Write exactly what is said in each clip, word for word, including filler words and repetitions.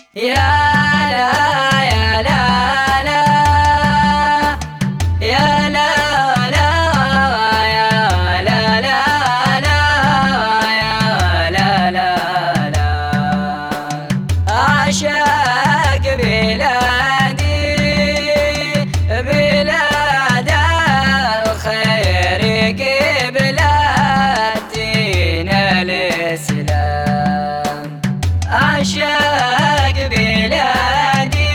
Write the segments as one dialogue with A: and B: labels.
A: يا لا يا لا لا يا لا لا يا لا لا لا يا لا لا لا أعشق بلادي بلاد الخير قبلة دين الإسلام أعشق بلادي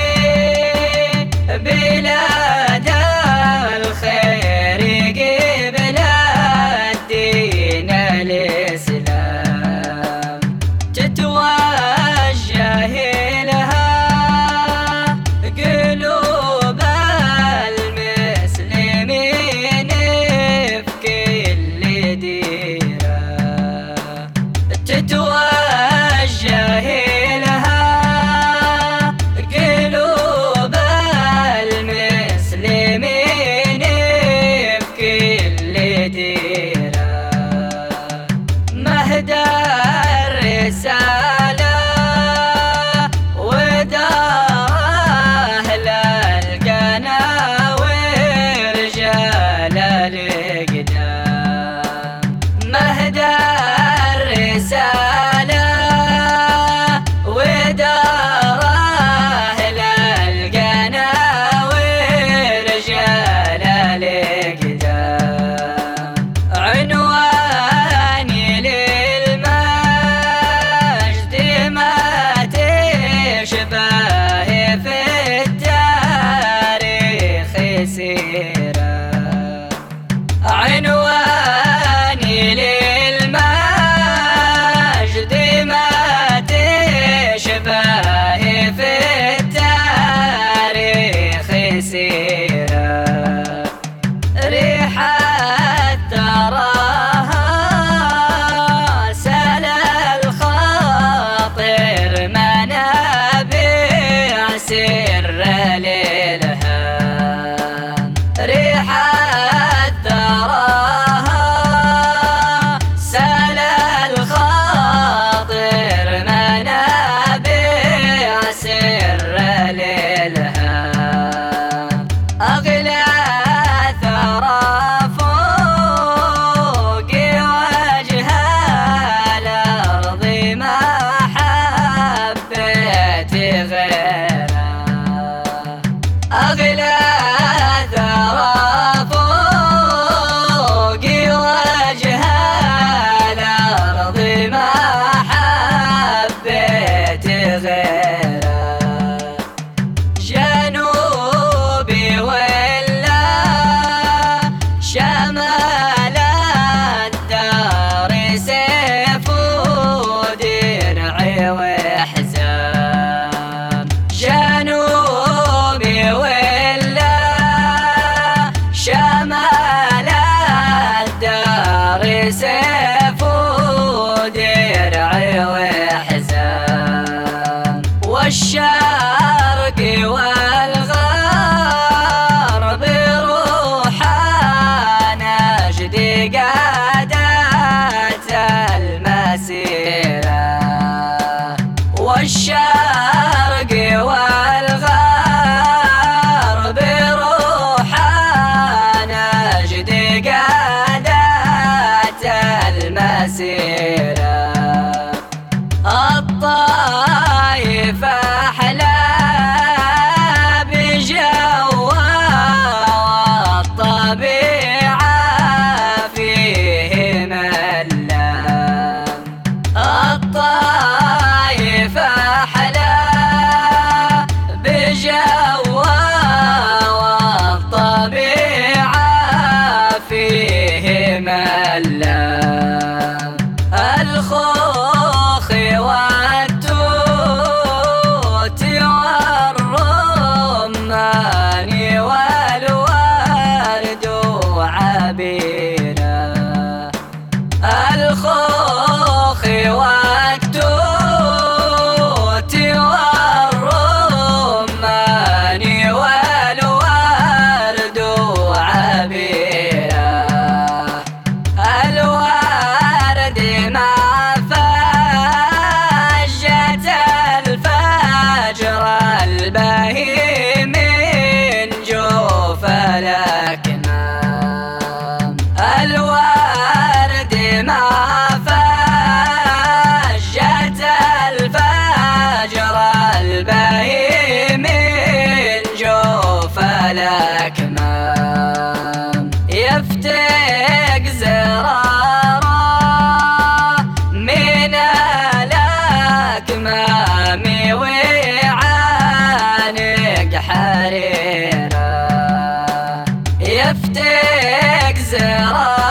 A: بلاد الخير قبلة دين الإسلام تتوجه لها قلوب المسلمين في كل ديرة تتوجه لها قلوب المسلمين في كل ديرة مهدى الرسالة ودار أهل القنا ورجال الإقدام مهدى الرسالة ودار أهل القنا ورجال الإقدام عنواني للمجد ما تشبه في التاريخ سيرة عنواني للمجد ما تشبه في التاريخ سيرة ريحة تراها سال الخاطر منابع سر للهام ريحة تراها سال الخاطر منابع سر للهام أغلى ثرى فوق وجه الأرض ما حبيت غيرها أغلى ثرى فوق وجه الأرض ما حبيت غيرها جنوبي ولا شمال الدار سيف ودرع وحزام جنوبي ولا شمال الدار سيف ودرع وحزام والشرق والغرب روحنا نجد قادت المسيرة والشرق والغرب روحنا نجد قادت المسيرة الطايف أحلى بجوها والطبيعة فيه ملام الطايف أحلى بجوها والطبيعة فيه ملام الخوخ والتوت سامي ويعانق حريره يفتك زرار